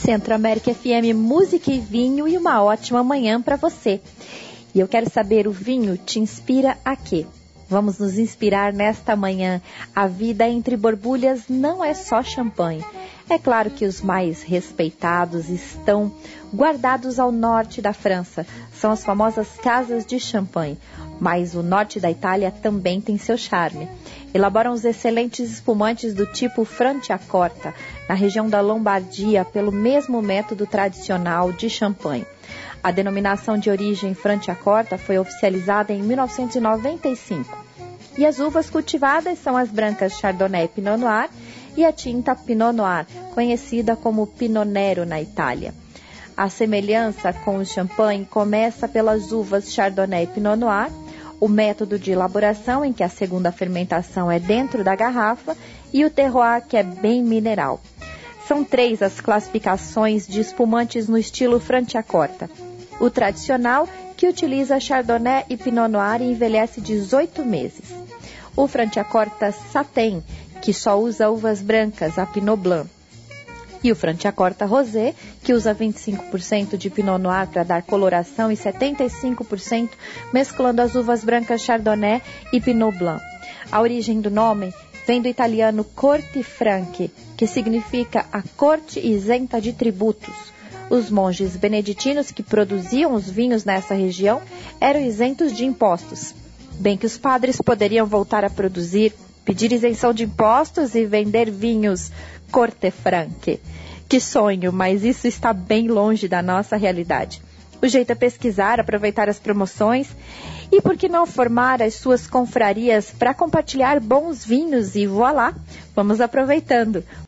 Centro América FM, música e vinho e uma ótima manhã para você. E eu quero saber, o vinho te inspira a quê? Vamos nos inspirar nesta manhã. A vida entre borbulhas não é só champanhe. É claro que os mais respeitados estão guardados ao norte da França. São as famosas casas de champanhe. Mas o norte da Itália também tem seu charme. Elaboram os excelentes espumantes do tipo Franciacorta, na região da Lombardia, pelo mesmo método tradicional de champanhe. A denominação de origem Franciacorta foi oficializada em 1995. E as uvas cultivadas são as brancas Chardonnay e Pinot Noir e a tinta Pinot Noir, conhecida como Pinot Nero na Itália. A semelhança com o champanhe começa pelas uvas Chardonnay e Pinot Noir, o método de elaboração em que a segunda fermentação é dentro da garrafa e o terroir, que é bem mineral. São 3 as classificações de espumantes no estilo Franciacorta. O tradicional, que utiliza Chardonnay e Pinot Noir e envelhece 18 meses. O Franciacorta Satin, que só usa uvas brancas, a Pinot Blanc. E o Franciacorta Rosé, que usa 25% de Pinot Noir para dar coloração e 75% mesclando as uvas brancas Chardonnay e Pinot Blanc. A origem do nome vem do italiano Corte Franche, que significa a corte isenta de tributos. Os monges beneditinos que produziam os vinhos nessa região eram isentos de impostos. Bem que os padres poderiam voltar a produzir, pedir isenção de impostos e vender vinhos Corte Franche. Que sonho, mas isso está bem longe da nossa realidade. O jeito é pesquisar, aproveitar as promoções e por que não formar as suas confrarias para compartilhar bons vinhos e voilá, vamos aproveitando.